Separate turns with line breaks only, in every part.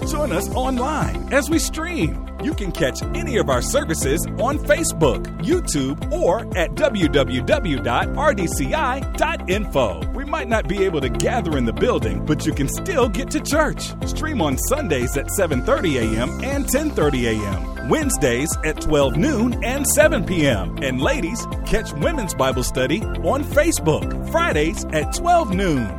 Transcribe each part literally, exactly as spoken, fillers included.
Join us online as we stream. You can catch any of our services on Facebook, YouTube, or at w w w dot r d c i dot info. We might not be able to gather in the building, but you can still get to church. Stream on Sundays at seven thirty a.m. and ten thirty a.m., Wednesdays at twelve noon and seven p.m. And ladies, catch Women's Bible Study on Facebook, Fridays at twelve noon.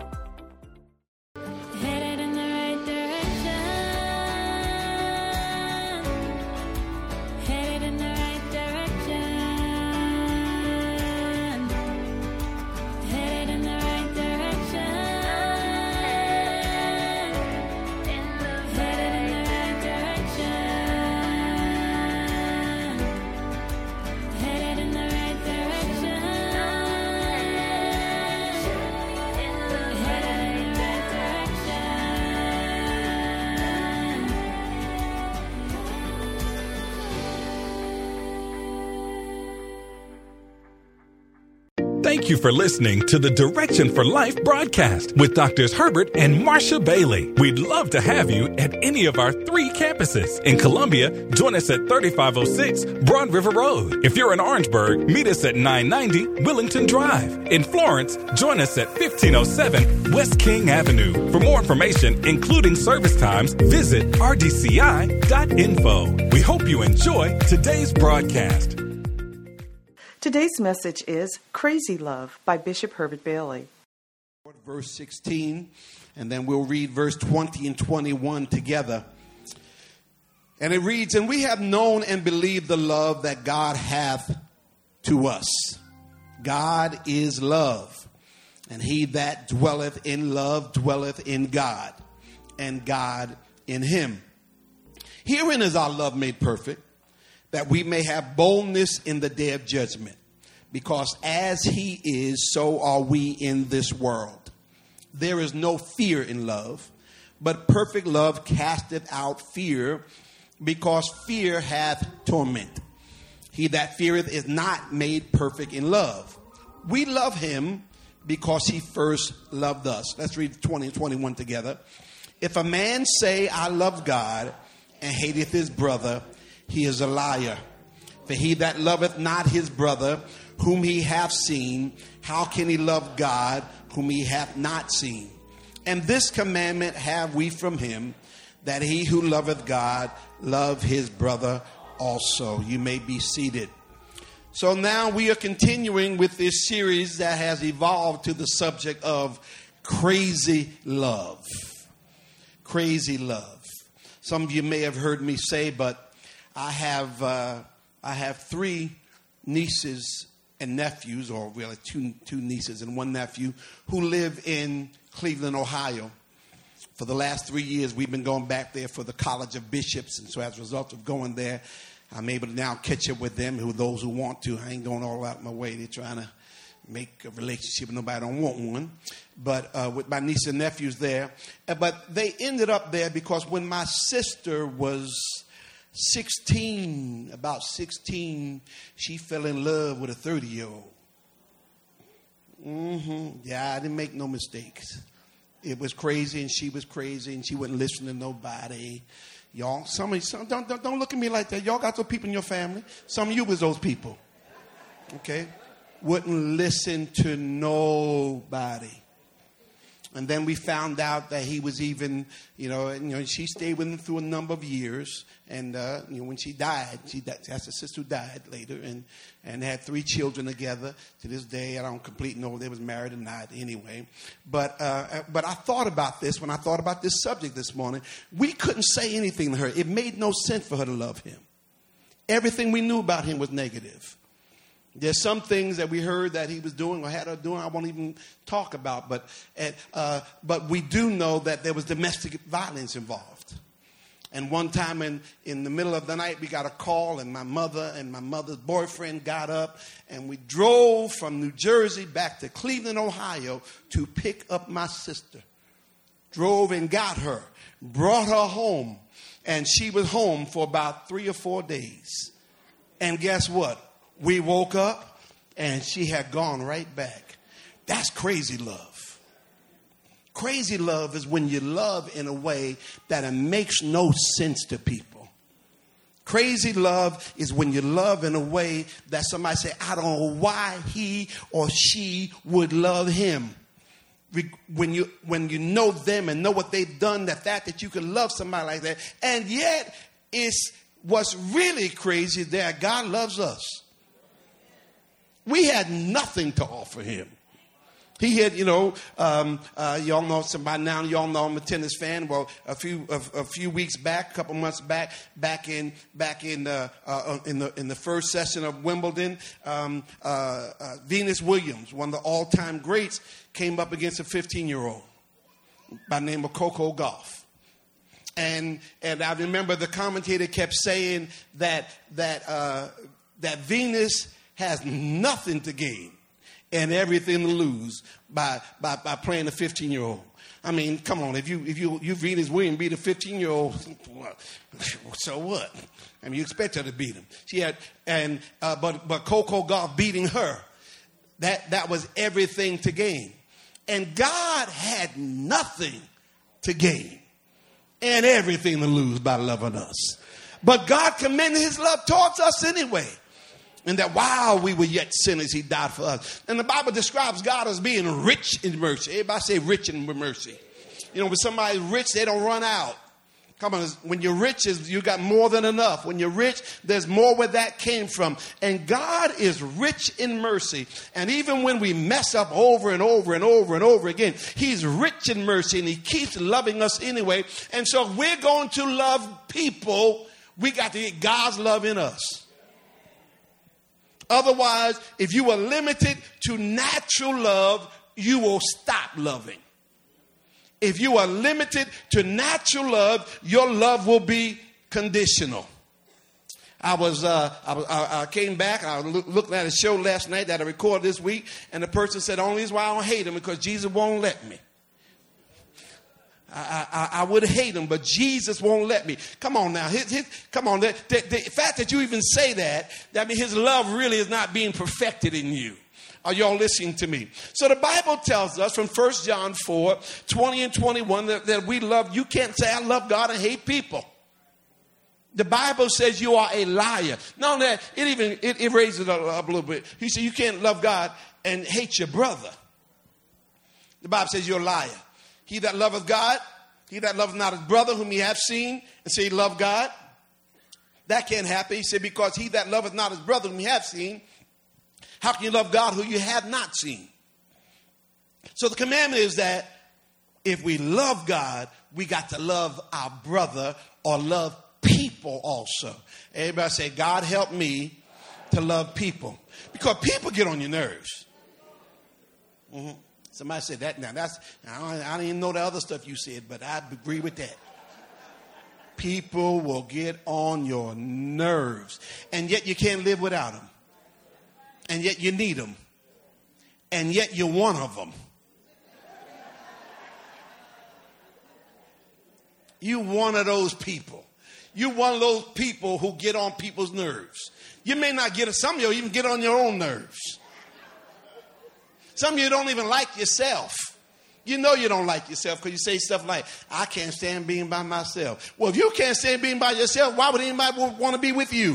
Thank you for listening to the Direction for Life broadcast with Doctors Herbert and Marsha Bailey. We'd love to have you at any of our three campuses. In Columbia, join us at thirty-five oh six Broad River Road. If you're in Orangeburg, meet us at nine ninety Willington Drive. In Florence, join us at fifteen oh seven West King Avenue. For more information, including service times, visit r d c i dot info. We hope you enjoy today's broadcast.
Today's message is Crazy Love by Bishop Herbert Bailey.
Verse sixteen, and then we'll read verse twenty and twenty-one together. And it reads, "And we have known and believed the love that God hath to us. God is love, and he that dwelleth in love dwelleth in God, and God in him. Herein is our love made perfect, that we may have boldness in the day of judgment. Because as he is, so are we in this world. There is no fear in love, but perfect love casteth out fear, because fear hath torment. He that feareth is not made perfect in love. We love him because he first loved us." Let's read twenty and twenty-one together. "If a man say, I love God, and hateth his brother, he is a liar. For he that loveth not his brother, whom he hath seen, how can he love God, whom he hath not seen? And this commandment have we from him, that he who loveth God love his brother also." You may be seated. So now we are continuing with this series that has evolved to the subject of crazy love. Crazy love. Some of you may have heard me say, but I have uh, I have three nieces and nephews, or really two two nieces and one nephew, who live in Cleveland, Ohio. For the last three years, we've been going back there for the College of Bishops, and so as a result of going there, I'm able to now catch up with them, who those who want to. I ain't going all out my way. They're trying to make a relationship, and nobody don't want one. But uh, with my niece and nephews there, but they ended up there because when my sister was sixteen, about sixteen, she fell in love with a thirty-year-old. Mm-hmm. Yeah, I didn't make no mistakes. It was crazy, and she was crazy, and she wouldn't listen to nobody. Y'all, some of you, some, don't, don't, don't look at me like that. Y'all got those people in your family. Some of you was those people. Okay? Wouldn't listen to nobody. And then we found out that he was even, you know, you know, she stayed with him through a number of years. And, uh, you know, when she died, she died, that's her sister who died later, and, and had three children together. To this day, I don't completely know if they was married or not anyway. But, uh, but I thought about this when I thought about this subject this morning. We couldn't say anything to her. It made no sense for her to love him. Everything we knew about him was negative. There's some things that we heard that he was doing or had her doing I won't even talk about. But uh, but we do know that there was domestic violence involved. And one time in, in the middle of the night, we got a call, and my mother and my mother's boyfriend got up, and we drove from New Jersey back to Cleveland, Ohio, to pick up my sister. Drove and got her, brought her home, and she was home for about three or four days. And guess what? We woke up, and she had gone right back. That's crazy love. Crazy love is when you love in a way that it makes no sense to people. Crazy love is when you love in a way that somebody say, I don't know why he or she would love him. When you when you know them and know what they've done, the fact that you can love somebody like that. And yet, it's what's really crazy that God loves us. We had nothing to offer him. He had, you know, um, uh, y'all know somebody now. Y'all know I'm a tennis fan. Well, a few a, a few weeks back, a couple months back, back in back in uh, uh, in the in the first session of Wimbledon, um, uh, uh, Venus Williams, one of the all-time greats, came up against a fifteen-year-old by the name of Coco Gauff. And and I remember the commentator kept saying that that uh, that Venus has nothing to gain and everything to lose by by, by playing a fifteen-year-old. I mean, come on, if you if you you Venus Williams beat a fifteen-year-old, so what? I mean, you expect her to beat him. She had and uh, but but Coco Gauff beating her, that that was everything to gain, and God had nothing to gain and everything to lose by loving us. But God commended his love towards us anyway. And that while we were yet sinners, he died for us. And the Bible describes God as being rich in mercy. Everybody say rich in mercy. You know, when somebody's rich, they don't run out. Come on, when you're rich, you got more than enough. When you're rich, there's more where that came from. And God is rich in mercy. And even when we mess up over and over and over and over again, he's rich in mercy and he keeps loving us anyway. And so if we're going to love people, we got to get God's love in us. Otherwise, if you are limited to natural love, you will stop loving. If you are limited to natural love, your love will be conditional. I was, uh, I, I came back, I look, looked at a show last night that I recorded this week, and the person said, the only reason why I don't hate him is because Jesus won't let me. I, I, I would hate him, but Jesus won't let me. Come on now. His, his, come on. The, the, the fact that you even say that, that means his love really is not being perfected in you. Are y'all listening to me? So the Bible tells us from First John four, twenty and twenty-one that, that we love. You can't say I love God and hate people. The Bible says you are a liar. Not only that, it even it, it raises it up a little bit. He said you can't love God and hate your brother. The Bible says you're a liar. He that loveth God, he that loveth not his brother whom he hath seen, and say he loved God. That can't happen. He said, because he that loveth not his brother whom he hath seen, how can you love God who you have not seen? So the commandment is that if we love God, we got to love our brother or love people also. Everybody say, God help me to love people. Because people get on your nerves. Mm-hmm. Somebody said that now. That's I don't, I don't even know the other stuff you said, but I agree with that. People will get on your nerves. And yet you can't live without them. And yet you need them. And yet you're one of them. You one of those people. You one of those people who get on people's nerves. You may not get it. Some of you even get on your own nerves. Some of you don't even like yourself. You know you don't like yourself because you say stuff like, I can't stand being by myself. Well, if you can't stand being by yourself, why would anybody want to be with you?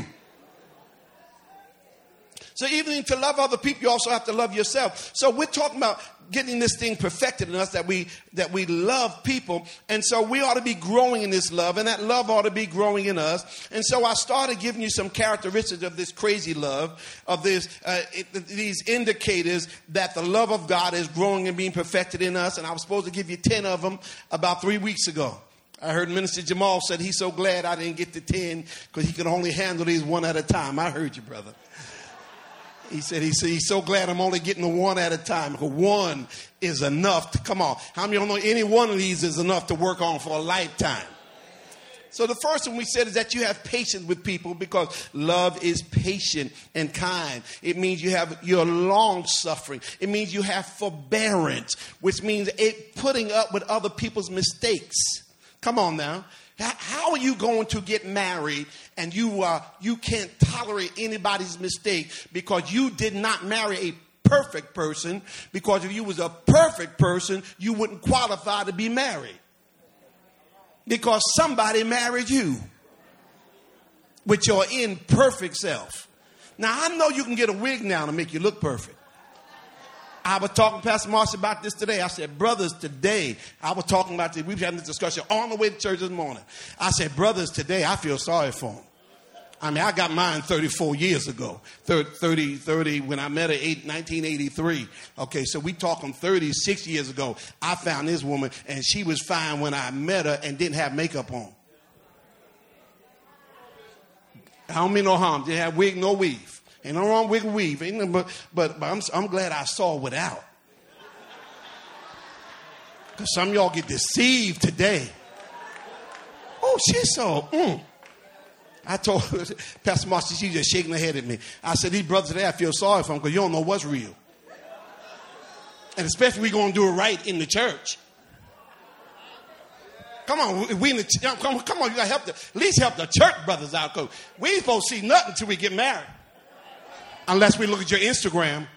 So even to love other people, you also have to love yourself. So we're talking about getting this thing perfected in us, that we that we love people. And so we ought to be growing in this love, and that love ought to be growing in us. And so I started giving you some characteristics of this crazy love, of this uh, it, these indicators that the love of God is growing and being perfected in us. And I was supposed to give you ten of them about three weeks ago. I heard Minister Jamal said he's so glad I didn't get to ten because he could only handle these one at a time. I heard you, brother. He said, he said, he's so glad I'm only getting the one at a time. Because one is enough to, come on. How many of you know any one of these is enough to work on for a lifetime? So the first one we said is that you have patience with people, because love is patient and kind. It means you have, you're long suffering. It means you have forbearance, which means it putting up with other people's mistakes. Come on now. How are you going to get married and you uh, you can't tolerate anybody's mistake because you did not marry a perfect person, because if you was a perfect person, you wouldn't qualify to be married. Because somebody married you with your imperfect self. Now, I know you can get a wig now to make you look perfect. I was talking to Pastor Marcia about this today. I said, brothers, today, I was talking about this. We were having this discussion on the way to church this morning. I said, brothers, today, I feel sorry for them. I mean, I got mine thirty-four years ago. thirty, thirty, when I met her, nineteen eighty-three. Okay, so we talking thirty-six years ago. I found this woman, and she was fine when I met her and didn't have makeup on. I don't mean no harm. Didn't have wig, no weave. Ain't no wrong with weave. Ain't no, but but, but I'm, I'm glad I saw without. Because some of y'all get deceived today. Oh, she's so... Mm. I told Pastor Marcia, she's just shaking her head at me. I said, these brothers today, I feel sorry for them because you don't know what's real. And especially we're going to do it right in the church. Come on, we in the, come, come on, you got to help the, at least help the church brothers out, because we ain't supposed to see nothing until we get married. Unless we look at your Instagram.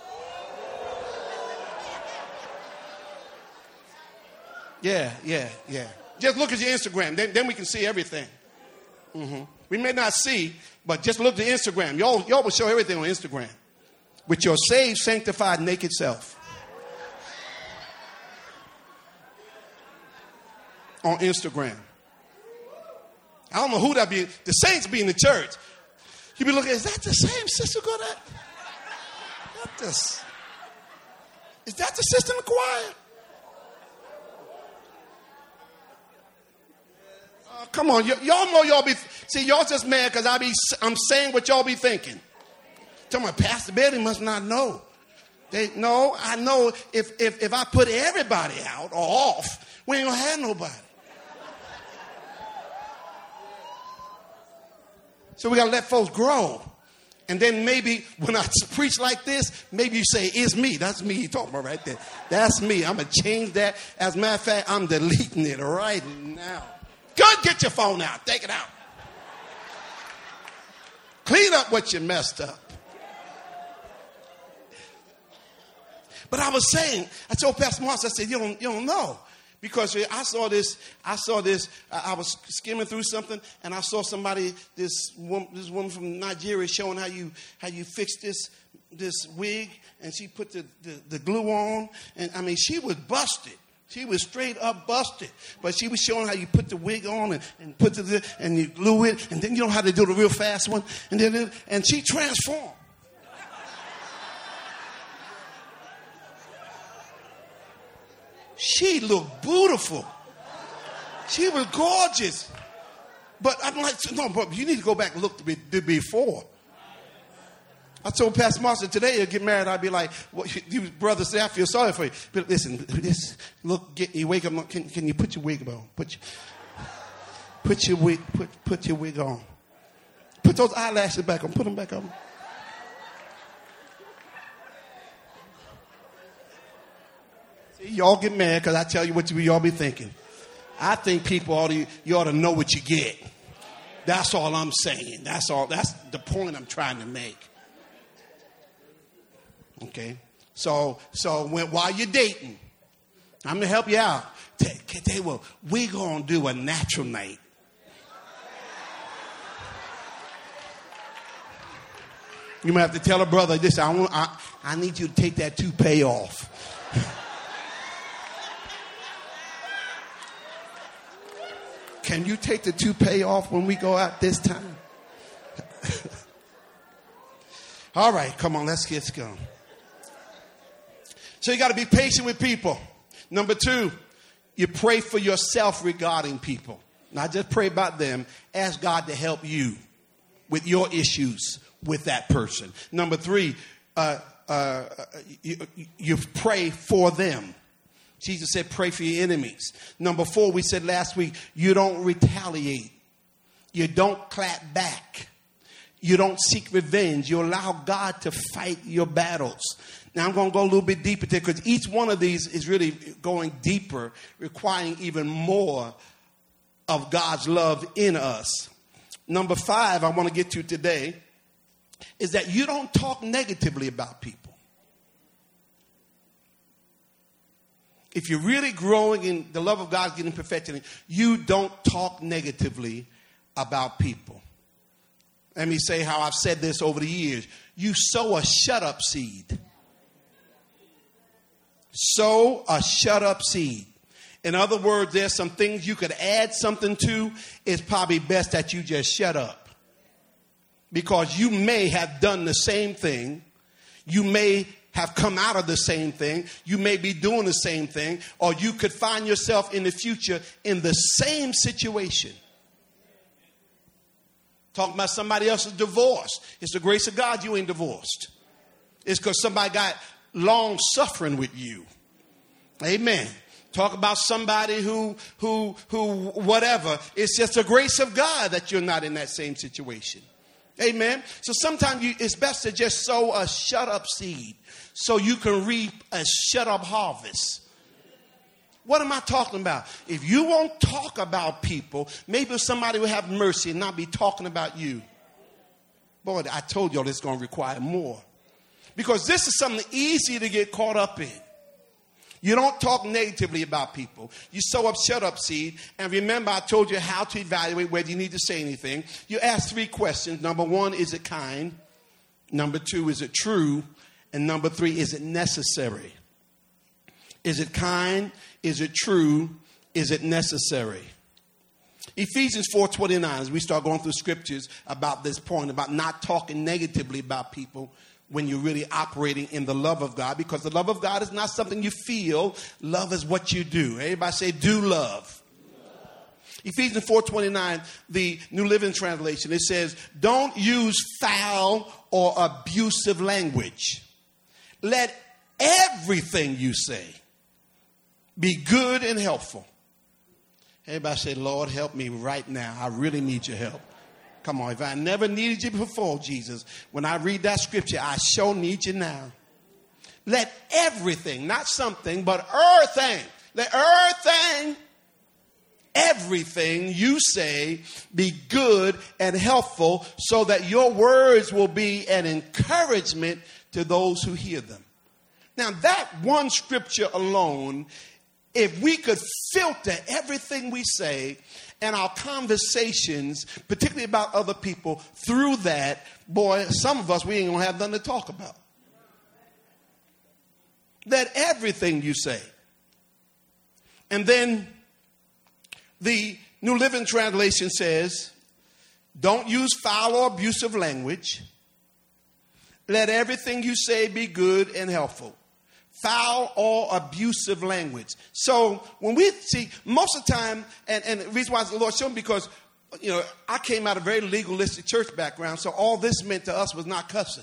Yeah, yeah, yeah. Just look at your Instagram. Then, then we can see everything. Mm-hmm. We may not see, but just look at Instagram. Y'all, y'all will show everything on Instagram with your saved, sanctified, naked self. On Instagram. I don't know who that be. The saints be in the church. You be looking, is that the same sister go that? What this? Is that the sister in the choir? Uh, come on, y- y'all know y'all be, see, y'all just mad because I be, I'm saying what y'all be thinking. Tell me, Pastor Bailey must not know. They, no, I know if, if, if I put everybody out or off, we ain't gonna have nobody. So we got to let folks grow. And then maybe when I preach like this, maybe you say, it's me. That's me you're talking about right there. That's me. I'm going to change that. As a matter of fact, I'm deleting it right now. Good, get your phone out. Take it out. Clean up what you messed up. But I was saying, I told Pastor Marcia, I said, you don't, you don't know. Because I saw this, I saw this, I was skimming through something, and I saw somebody, this woman, this woman from Nigeria showing how you how you fix this this wig, and she put the, the, the glue on, and I mean, she was busted. She was straight up busted. But she was showing how you put the wig on and, and put the, and you glue it, and then you know how to do the real fast one, and then and she transformed. She looked beautiful. She was gorgeous. But I'm like, no, but you need to go back and look to, be, to before. I told Pastor Marcia today, he'll get married, I'd be like, well, you brothers say, I feel sorry for you. But listen, this, look, get, you wake up, can, can you put your wig on? Put your, put your wig, put, put your wig on. Put those eyelashes back on. Put them back on. Y'all get mad because I tell you what you y'all be thinking. I think people ought to, you ought to know what you get. That's all I'm saying. That's all. That's the point I'm trying to make. Okay. So so when while you're dating, I'm gonna help you out. They, they will. We gonna do a natural night. You might have to tell a brother this. I want. I, I need you to take that toupee off. Can you take the toupee off when we go out this time? All right, come on, let's get going. So you got to be patient with people. Number two, you pray for yourself regarding people. Not just pray about them. Ask God to help you with your issues with that person. Number three, uh, uh, you, you pray for them. Jesus said, pray for your enemies. Number four, we said last week, you don't retaliate. You don't clap back. You don't seek revenge. You allow God to fight your battles. Now, I'm going to go a little bit deeper there because each one of these is really going deeper, requiring even more of God's love in us. Number five, I want to get to today, is that you don't talk negatively about people. if you're really growing in the love of God, getting perfected, you don't talk negatively about people. Let me say how I've said this over the years. You sow a shut up seed. Sow a shut up seed. In other words, there's some things you could add something to. It's probably best that you just shut up. Because you may have done the same thing. You may have come out of the same thing. You may be doing the same thing. Or you could find yourself in the future in the same situation. Talking about somebody else's divorce. It's the grace of God you ain't divorced. It's because somebody got long suffering with you. Amen. Talk about somebody who, who, who, whatever. It's just the grace of God that you're not in that same situation. Amen. So sometimes you, it's best to just sow a shut up seed so you can reap a shut up harvest. What am I talking about? If you won't talk about people, maybe somebody will have mercy and not be talking about you. Boy, I told y'all it's going to require more. Because this is something easy to get caught up in. You don't talk negatively about people. You sow up shut up seed. And remember, I told you how to evaluate whether you need to say anything. You ask three questions. Number one, is it kind? Number two, is it true? And number three, is it necessary? Is it kind? Is it true? Is it necessary? Ephesians four twenty-nine, as we start going through scriptures about this point, about not talking negatively about people when you're really operating in the love of God, because the love of God is not something you feel. Love is what you do. Everybody say, do love. Do love. Ephesians four twenty-nine, the New Living Translation, it says, don't use foul or abusive language. Let everything you say be good and helpful. Everybody say, Lord, help me right now. I really need your help. Come on, if I never needed you before, Jesus, when I read that scripture, I sure need you now. Let everything, not something, but everything, let everything, everything you say be good and helpful so that your words will be an encouragement to those who hear them. Now, that one scripture alone, if we could filter everything we say and our conversations, particularly about other people, through that, boy, some of us, we ain't going to have nothing to talk about. That everything you say. And then the New Living Translation says, don't use foul or abusive language. Let everything you say be good and helpful. Foul or abusive language. So when we see, most of the time, and, and the reason why the Lord showed me, because, you know, I came out of a very legalistic church background, so all this meant to us was not cussing.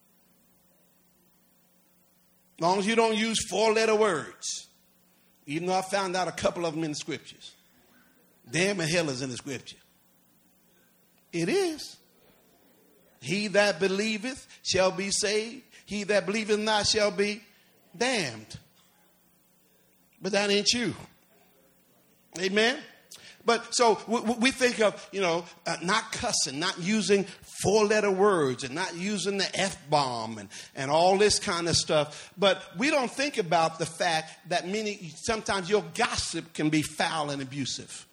As long as you don't use four-letter words. Even though I found out a couple of them in the scriptures. Damn and hell is in the scripture. It is. He that believeth shall be saved. He that believeth not shall be damned. But that ain't you. Amen. But so we, we think of, you know, uh, not cussing, not using four letter words and not using the F-bomb and, and all this kind of stuff. But we don't think about the fact that many, sometimes your gossip can be foul and abusive.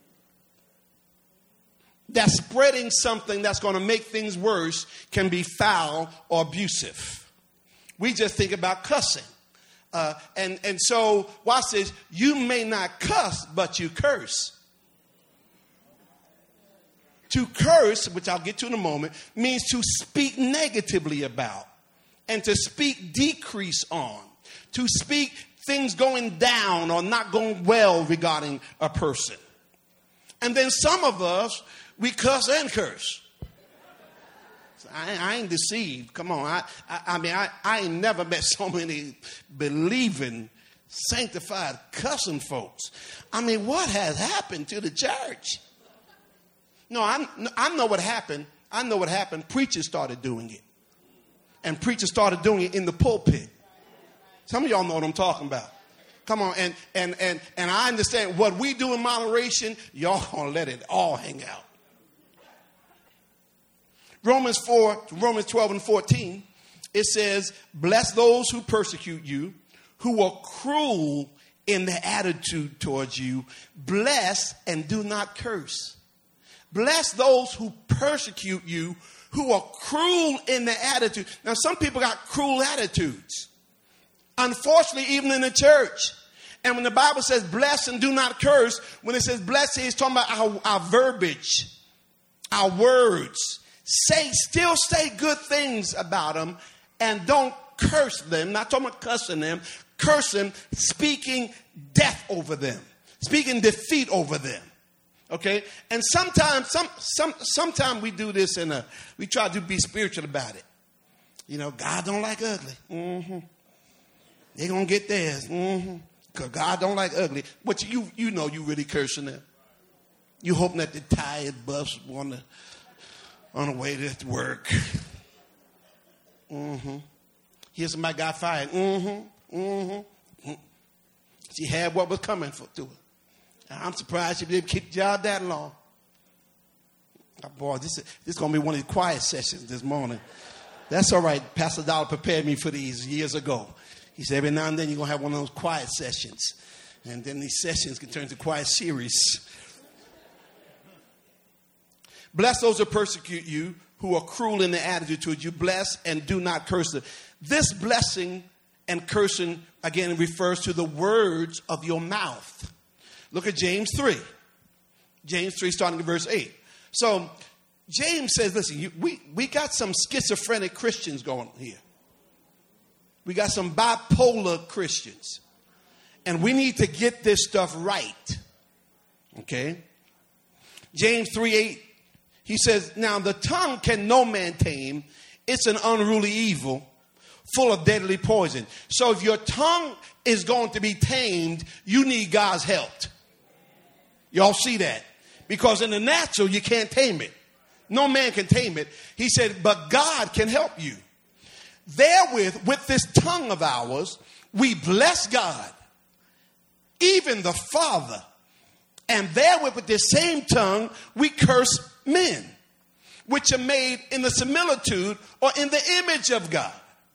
That spreading something that's going to make things worse can be foul or abusive. We just think about cussing. Uh, and, and so, watch this. You may not cuss, but you curse. To curse, which I'll get to in a moment, means to speak negatively about. And to speak decrease on. To speak things going down or not going well regarding a person. And then some of us, we cuss and curse. I, I ain't deceived. Come on. I, I, I mean, I, I ain't never met so many believing, sanctified, cussing folks. I mean, what has happened to the church? No, I, I know what happened. I know what happened. Preachers started doing it. And preachers started doing it in the pulpit. Some of y'all know what I'm talking about. Come on. And, and, and, and I understand what we do in moderation, y'all gonna let it all hang out. Romans four, Romans twelve and fourteen, it says, bless those who persecute you, who are cruel in their attitude towards you. Bless and do not curse. Bless those who persecute you, who are cruel in their attitude. Now, some people got cruel attitudes. Unfortunately, even in the church. And when the Bible says bless and do not curse, when it says bless, he's talking about our, our verbiage, our words. Say, still say good things about them and don't curse them. Not talking about cussing them. Curse them, speaking death over them, speaking defeat over them. Okay, and sometimes, some, some, sometimes we do this and we try to be spiritual about it. You know, God don't like ugly. Mm-hmm. They're gonna get theirs. Mm-hmm. Cause God don't like ugly. But you, you know, you really cursing them. You hoping that the tired bus on the on the way to work. Mm-hmm. Here's somebody got fired. Mm-hmm. Mm-hmm. She had what was coming for, to her. I'm surprised she didn't keep the job that long. Oh, boy, this is, this is going to be one of the quiet sessions this morning. That's all right. Pastor Dollar prepared me for these years ago. He said every now and then you're going to have one of those quiet sessions. And then these sessions can turn into quiet series. Bless those who persecute you, who are cruel in their attitude towards you. Bless and do not curse them. This blessing and cursing, again, refers to the words of your mouth. Look at James three. James three, starting at verse eight. So, James says, listen, you, we, we got some schizophrenic Christians going here. We got some bipolar Christians. And we need to get this stuff right. Okay? James three eight, he says, now the tongue can no man tame. It's an unruly evil, full of deadly poison. So if your tongue is going to be tamed, you need God's help. Y'all see that? Because in the natural, you can't tame it. No man can tame it. He said, but God can help you. Therewith, with this tongue of ours, we bless God, even the Father. And therewith, with this same tongue, we curse men, which are made in the similitude or in the image of God.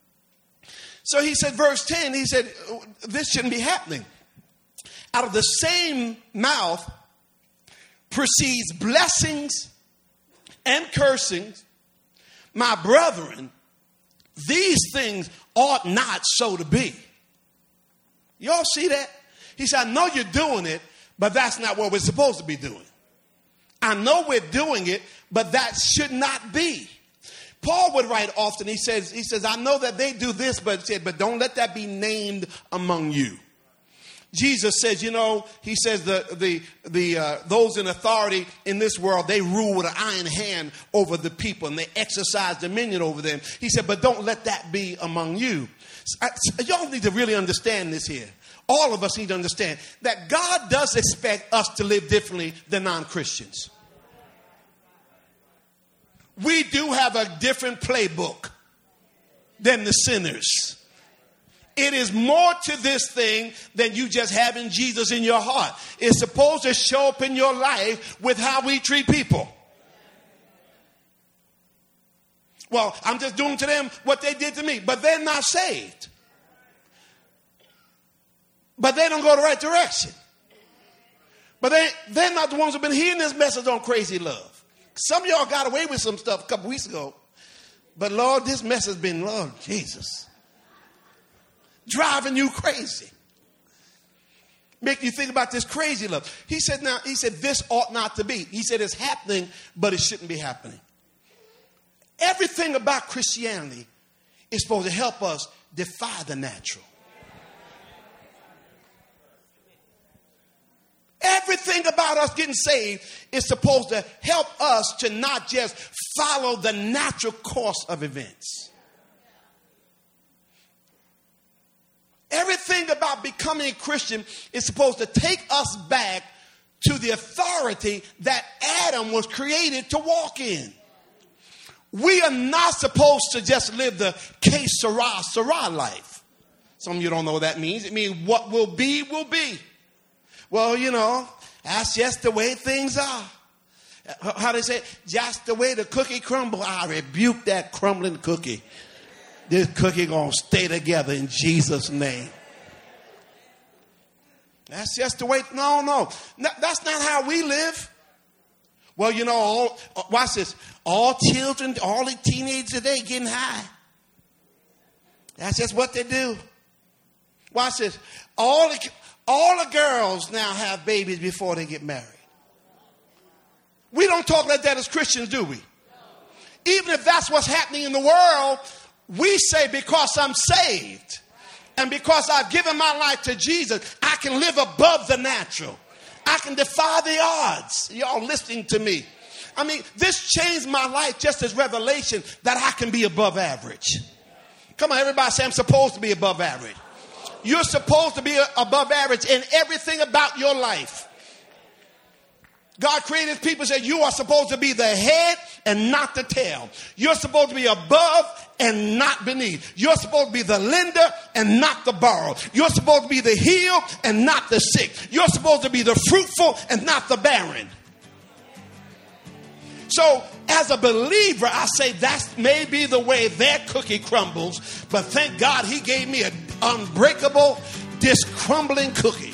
So he said, verse ten, he said, this shouldn't be happening. Out of the same mouth proceeds blessings and cursings. My brethren, these things ought not so to be. Y'all see that? He said, I know you're doing it, but that's not what we're supposed to be doing. I know we're doing it, but that should not be. Paul would write often, he says, he says, I know that they do this, but said, but don't let that be named among you. Jesus says, you know, he says the the the uh, those in authority in this world, they rule with an iron hand over the people and they exercise dominion over them. He said, but don't let that be among you. I, y'all need to really understand this here. All of us need to understand that God does expect us to live differently than non-Christians. We do have a different playbook than the sinners. It is more to this thing than you just having Jesus in your heart. It's supposed to show up in your life with how we treat people. Well, I'm just doing to them what they did to me, but they're not saved. But they don't go the right direction. But they, they're not the ones who've been hearing this message on crazy love. Some of y'all got away with some stuff a couple weeks ago. But Lord, this message has been, Lord Jesus, driving you crazy. Make you think about this crazy love. He said, now, he said, this ought not to be. He said, it's happening, but it shouldn't be happening. Everything about Christianity is supposed to help us defy the natural. Everything about us getting saved is supposed to help us to not just follow the natural course of events. Everything about becoming a Christian is supposed to take us back to the authority that Adam was created to walk in. We are not supposed to just live the que sera, sera life. Some of you don't know what that means. It means what will be, will be. Well, you know, that's just the way things are. How they say, just the way the cookie crumble. I rebuke that crumbling cookie. This cookie gonna stay together in Jesus' name. That's just the way. No, no. no that's not how we live. Well, you know, all, watch this. All children, all the teenagers today getting high. That's just what they do. Watch this. All the, all the girls now have babies before they get married. We don't talk like that as Christians, do we? Even if that's what's happening in the world, we say because I'm saved and because I've given my life to Jesus, I can live above the natural. I can defy the odds. Y'all listening to me? I mean, this changed my life just as revelation that I can be above average. Come on, everybody say I'm supposed to be above average. You're supposed to be above average in everything about your life. God created people and said you are supposed to be the head and not the tail. You're supposed to be above and not beneath. You're supposed to be the lender and not the borrower. You're supposed to be the healed and not the sick. You're supposed to be the fruitful and not the barren. So as a believer, I say that may be the way their cookie crumbles, but thank God he gave me an unbreakable, discrumbling cookie.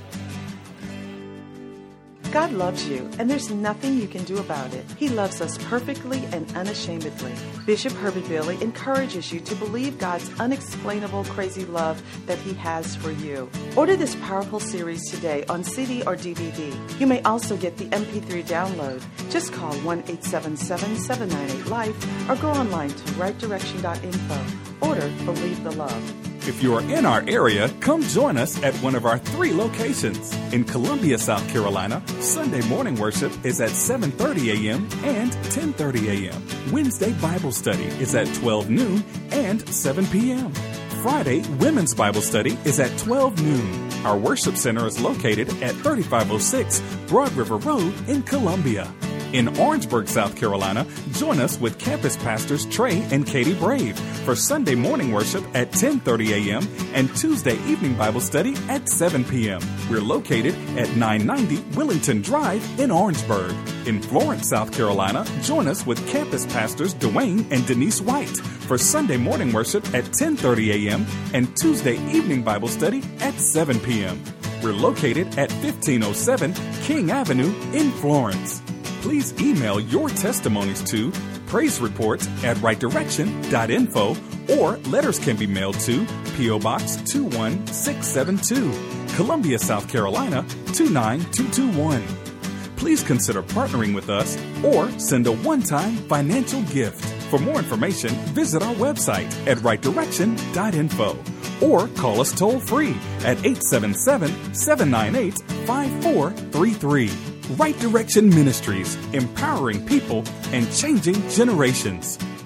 God loves you, and there's nothing you can do about it. He loves us perfectly and unashamedly. Bishop Herbert Bailey encourages you to believe God's unexplainable, crazy love that he has for you. Order this powerful series today on C D or D V D. You may also get the M P three download. Just call one eight seven seven, seven nine eight, LIFE or go online to right direction dot info. Order Believe the Love.
If you are in our area, come join us at one of our three locations. In Columbia, South Carolina, Sunday morning worship is at seven thirty a.m. and ten thirty a.m. Wednesday Bible study is at twelve noon and seven p.m. Friday Women's Bible study is at twelve noon. Our worship center is located at thirty-five oh six Broad River Road in Columbia. In Orangeburg, South Carolina, join us with campus pastors Trey and Katie Brave for Sunday morning worship at ten thirty a.m. and Tuesday evening Bible study at seven p.m. We're located at nine ninety Willington Drive in Orangeburg. In Florence, South Carolina, join us with campus pastors Dwayne and Denise White for Sunday morning worship at ten thirty a.m. and Tuesday evening Bible study at seven p.m. We're located at fifteen oh seven King Avenue in Florence. Please email your testimonies to praise reports at right direction dot info or letters can be mailed to P O Box two one six seven two, Columbia, South Carolina two nine two two one. Please consider partnering with us or send a one-time financial gift. For more information, visit our website at right direction dot info or call us toll-free at eight seven seven, seven nine eight, five four three three. Right Direction Ministries, empowering people and changing generations.